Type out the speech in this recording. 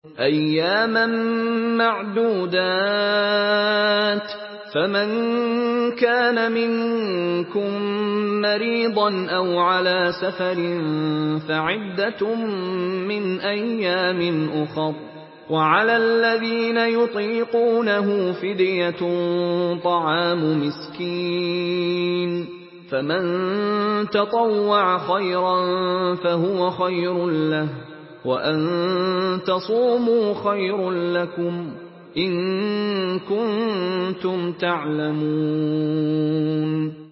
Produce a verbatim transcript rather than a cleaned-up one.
أَيَّامًا مَّعْدُودَاتٍ ۚ فَمَن كَانَ مِنكُم مَّرِيضًا أَوْ عَلَىٰ سَفَرٍ فَعِدَّةٌ مِّنْ أَيَّامٍ أُخَرَ ۚ وَعَلَى الَّذِينَ يُطِيقُونَهُ فِدْيَةٌ طَعَامُ مِسْكِينٍ ۖ فَمَن تَطَوَّعَ خَيْرًا فَهُوَ خَيْرٌ لَّهُ ۚ وَأَن تَصُومُوا خَيْرٌ لَّكُمْ إِن كُنتُمْ تَعْلَمُونَ